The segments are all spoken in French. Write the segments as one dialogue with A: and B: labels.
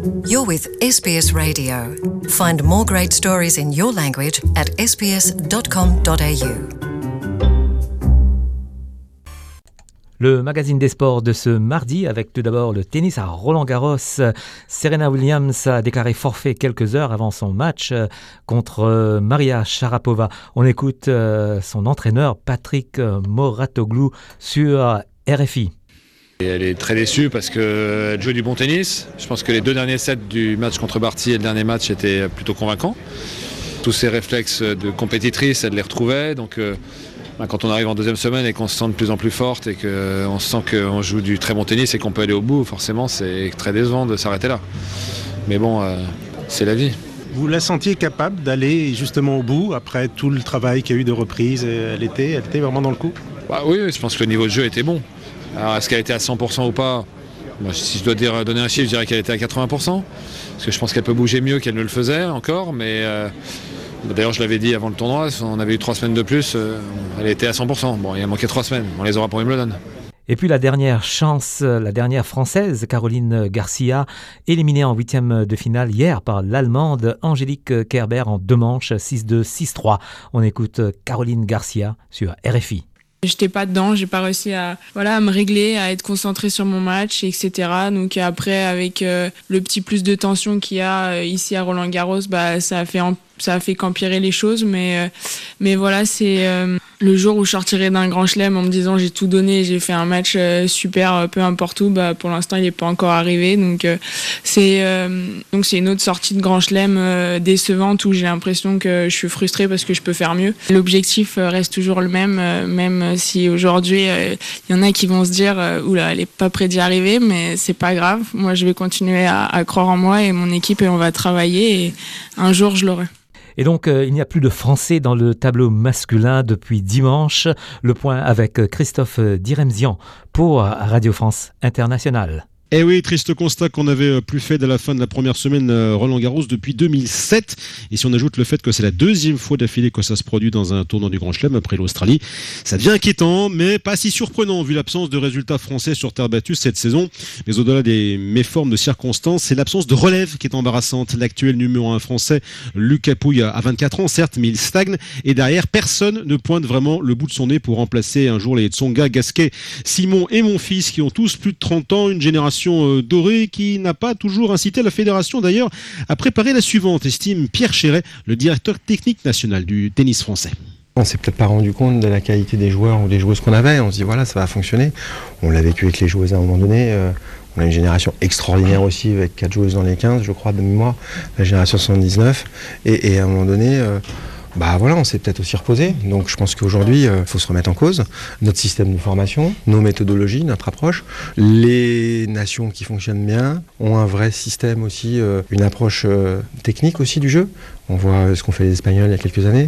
A: You're with SBS Radio. Find more great stories in your language at sbs.com.au.
B: Le magazine des sports de ce mardi avec tout d'abord le tennis à Roland-Garros. Serena Williams a déclaré forfait quelques heures avant son match contre Maria Sharapova. On écoute son entraîneur Patrick Mouratoglou sur RFI.
C: Et elle est très déçue parce qu'elle joue du bon tennis. Je pense que les 2 derniers sets du match contre Barty et le dernier match étaient plutôt convaincants. Tous ses réflexes de compétitrice, elle les retrouvait. Donc quand on arrive en deuxième semaine et qu'on se sent de plus en plus forte et qu'on sent qu'on joue du très bon tennis et qu'on peut aller au bout, forcément c'est très décevant de s'arrêter là. Mais bon, c'est la vie.
D: Vous la sentiez capable d'aller justement au bout après tout le travail qu'il y a eu de reprise? Elle était vraiment dans le coup?
C: Oui, je pense que le niveau de jeu était bon. Alors est-ce qu'elle était à 100% ou pas? Moi, si je dois donner un chiffre, je dirais qu'elle était à 80%. Parce que je pense qu'elle peut bouger mieux qu'elle ne le faisait encore. Mais d'ailleurs, je l'avais dit avant le tournoi, on avait eu 3 semaines de plus. Elle était à 100%. Bon, il a manqué 3 semaines. On les aura pour Wimbledon.
B: Et puis la dernière chance, la dernière française, Caroline Garcia, éliminée en 8e de finale hier par l'Allemande Angélique Kerber en 2 manches, 6-2, 6-3. On écoute Caroline Garcia sur RFI.
E: J'étais pas dedans, j'ai pas réussi à me régler, à être concentrée sur mon match, etc. Donc après, avec le petit plus de tension qu'il y a ici à Roland-Garros, ça a fait qu'empirer les choses. Mais voilà, c'est le jour où je sortirai d'un grand chelem en me disant j'ai tout donné, j'ai fait un match super, peu importe où. Pour l'instant, il est pas encore arrivé. Donc c'est une autre sortie de grand chelem décevante où j'ai l'impression que je suis frustrée parce que je peux faire mieux. L'objectif reste toujours le même, même si aujourd'hui il y en a qui vont se dire oula, elle est pas près d'y arriver, mais c'est pas grave. Moi, je vais continuer à croire en moi et mon équipe et on va travailler et un jour je l'aurai.
B: Et donc, il n'y a plus de Français dans le tableau masculin depuis dimanche. Le point avec Christophe Diremzian pour Radio France Internationale.
F: Eh oui, triste constat qu'on n'avait plus fait dès la fin de la première semaine Roland-Garros depuis 2007. Et si on ajoute le fait que c'est la 2e fois d'affilée que ça se produit dans un tournoi du Grand Chelem après l'Australie, ça devient inquiétant, mais pas si surprenant vu l'absence de résultats français sur terre battue cette saison. Mais au-delà des méformes de circonstances, c'est l'absence de relève qui est embarrassante. L'actuel numéro 1 français, Lucas Pouille, a 24 ans, certes, mais il stagne. Et derrière, personne ne pointe vraiment le bout de son nez pour remplacer un jour les Tsonga, Gasquet, Simon et Monfils qui ont tous plus de 30 ans, une génération dorée qui n'a pas toujours incité la fédération d'ailleurs à préparer la suivante, estime Pierre Chéret, le directeur technique national du tennis français.
G: On s'est peut-être pas rendu compte de la qualité des joueurs ou des joueuses qu'on avait. On se dit voilà, ça va fonctionner. On l'a vécu avec les joueuses à un moment donné. On a une génération extraordinaire aussi avec 4 joueuses dans les 15, je crois, de mémoire, la génération 79. Et à un moment donné, on s'est peut-être aussi reposé. Donc je pense qu'aujourd'hui, il faut se remettre en cause notre système de formation, nos méthodologies, notre approche. Les nations qui fonctionnent bien ont un vrai système aussi, une approche technique aussi du jeu. On voit ce qu'ont fait les Espagnols il y a quelques années.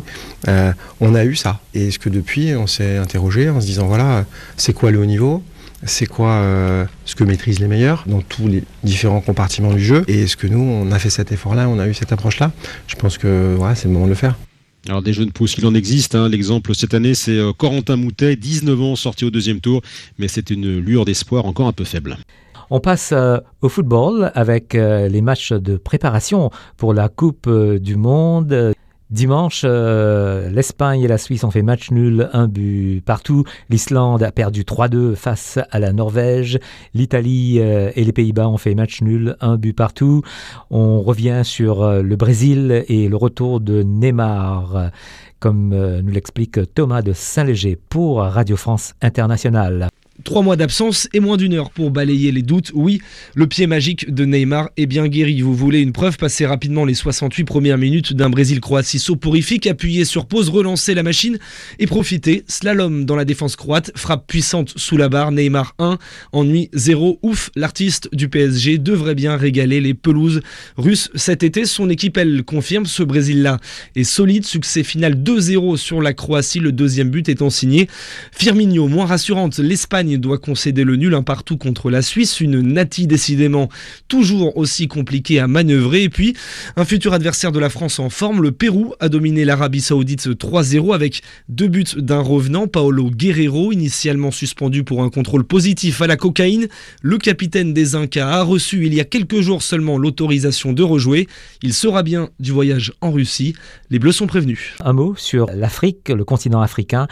G: On a eu ça. Et est-ce que depuis, on s'est interrogé en se disant voilà, c'est quoi le haut niveau ? C'est quoi ce que maîtrisent les meilleurs dans tous les différents compartiments du jeu ? Et est-ce que nous, on a fait cet effort-là, on a eu cette approche-là ? Je pense que c'est le moment de le faire.
F: Alors des jeunes pousses, il en existe. L'exemple cette année, c'est Corentin Moutet, 19 ans, sorti au 2e tour. Mais c'est une lueur d'espoir encore un peu faible.
B: On passe au football avec les matchs de préparation pour la Coupe du Monde. Dimanche, l'Espagne et la Suisse ont fait match nul, 1 but partout. L'Islande a perdu 3-2 face à la Norvège. L'Italie et les Pays-Bas ont fait match nul, 1 but partout. On revient sur le Brésil et le retour de Neymar, comme nous l'explique Thomas de Saint-Léger pour Radio France Internationale.
H: 3 mois d'absence et moins d'1 heure pour balayer les doutes. Oui, le pied magique de Neymar est bien guéri. Vous voulez une preuve? Passez rapidement les 68 premières minutes d'un Brésil-Croatie soporifique, appuyez sur pause, relancez la machine et profitez. Slalom dans la défense croate, frappe puissante sous la barre, Neymar 1, ennui 0. Ouf, l'artiste du PSG devrait bien régaler les pelouses russes cet été. Son équipe, elle, confirme ce Brésil-là est solide. Succès final 2-0 sur la Croatie, le 2e but étant signé Firmino. Moins rassurante, l'Espagne L'Espagne doit concéder le nul 1-1 contre la Suisse. Une Nati décidément toujours aussi compliquée à manœuvrer. Et puis, un futur adversaire de la France en forme, le Pérou a dominé l'Arabie Saoudite 3-0 avec 2 buts d'un revenant, Paolo Guerrero, initialement suspendu pour un contrôle positif à la cocaïne. Le capitaine des Incas a reçu il y a quelques jours seulement l'autorisation de rejouer. Il sera bien du voyage en Russie. Les Bleus sont prévenus.
B: Un mot sur l'Afrique, le continent africain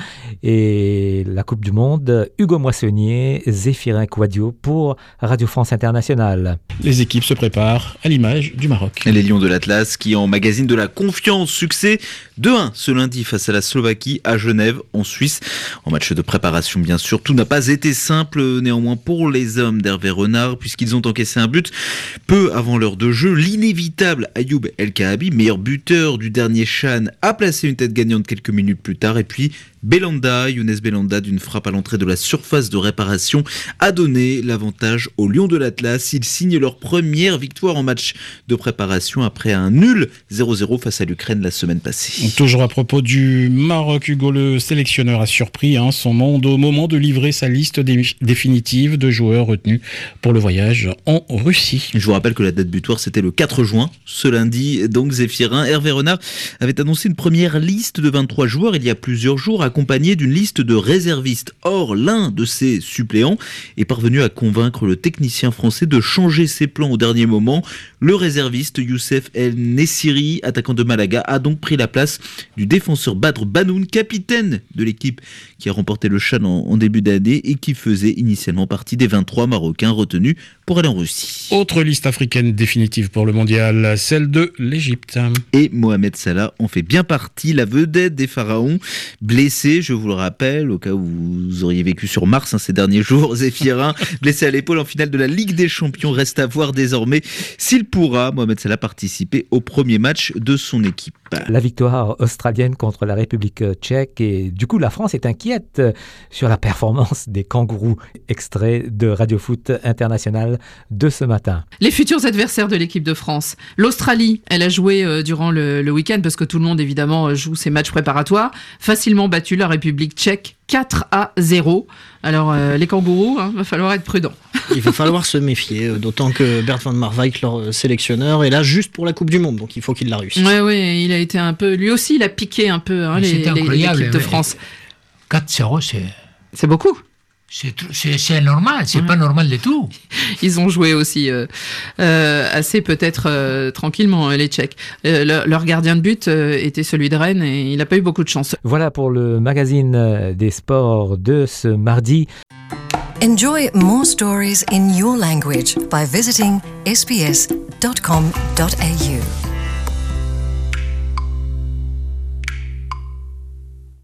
B: et la Coupe du Monde. Hugo Moissonnier, Zéphirin Kouadio pour Radio France Internationale.
I: Les équipes se préparent à l'image du Maroc.
J: Les Lions de l'Atlas qui emmagasinent de la confiance. Succès 2-1 ce lundi face à la Slovaquie à Genève en Suisse. En match de préparation bien sûr, tout n'a pas été simple néanmoins pour les hommes d'Hervé Renard puisqu'ils ont encaissé un but peu avant l'heure de jeu. L'inévitable Ayoub El Kaabi, meilleur buteur du dernier CHAN, a placé une tête gagnante quelques minutes plus tard et puis Younes Belanda, d'une frappe à l'entrée de la surface de réparation, a donné l'avantage aux Lions de l'Atlas. Ils signent leur première victoire en match de préparation après un nul 0-0 face à l'Ukraine la semaine passée.
I: Toujours à propos du Maroc, Hugo, le sélectionneur a surpris son monde au moment de livrer sa liste définitive de joueurs retenus pour le voyage en Russie.
J: Je vous rappelle que la date butoir c'était le 4 juin, ce lundi. Donc Zéphirin, Hervé Renard avait annoncé une première liste de 23 joueurs il y a plusieurs jours, accompagné d'une liste de réservistes. Or, l'un de ses suppléants est parvenu à convaincre le technicien français de changer ses plans au dernier moment. Le réserviste Youssef El Nessiri, attaquant de Malaga, a donc pris la place du défenseur Badr Banoun, capitaine de l'équipe qui a remporté le CHAN en début d'année et qui faisait initialement partie des 23 Marocains retenus pour aller en Russie.
I: Autre liste africaine définitive pour le mondial, celle de l'Égypte.
J: Et Mohamed Salah en fait bien partie, la vedette des Pharaons, blessé, je vous le rappelle, au cas où vous auriez vécu sur Mars ces derniers jours, Zéphirin, blessé à l'épaule en finale de la Ligue des Champions, reste à voir désormais s'il pourra, Mohamed Salah, participer au premier match de son équipe.
B: La victoire australienne contre la République tchèque et du coup la France est inquiète sur la performance des kangourous. Extrait de Radio Foot International de ce matin.
K: Les futurs adversaires de l'équipe de France. L'Australie, elle a joué durant le week-end parce que tout le monde évidemment joue ses matchs préparatoires. Facilement battu la République tchèque 4-0. Alors les kangourous, va falloir être prudent.
L: Il va falloir se méfier, d'autant que Bert van Marwijk, leur sélectionneur, est là juste pour la Coupe du Monde, donc il faut qu'il la réussisse.
K: Oui, il a été un peu, lui aussi, il a piqué un peu l'équipe de France.
M: 4-0,
K: c'est beaucoup.
M: C'est normal, c'est pas normal du tout.
K: Ils ont joué aussi assez peut-être tranquillement, les Tchèques. Leur gardien de but était celui de Rennes et il n'a pas eu beaucoup de chance.
B: Voilà pour le magazine des sports de ce mardi.
A: Enjoy more stories in your language by visiting sbs.com.au.